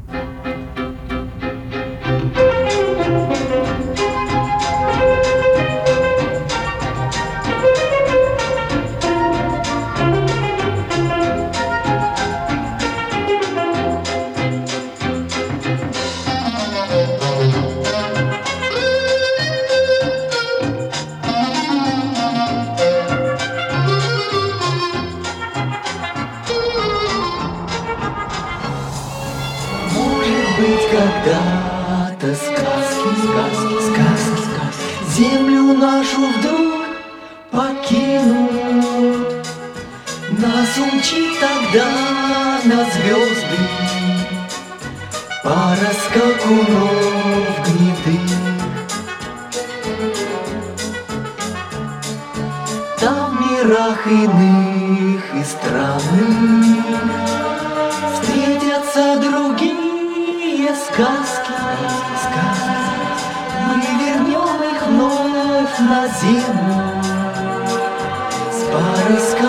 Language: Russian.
Быть когда-то сказки землю нашу вдруг покинут. Нас умчит тогда на звезды пара скакунов гнедых. Там в мирах иных и странных встретятся другие сказки. Мы вернем их вновь на землю с парой сказок.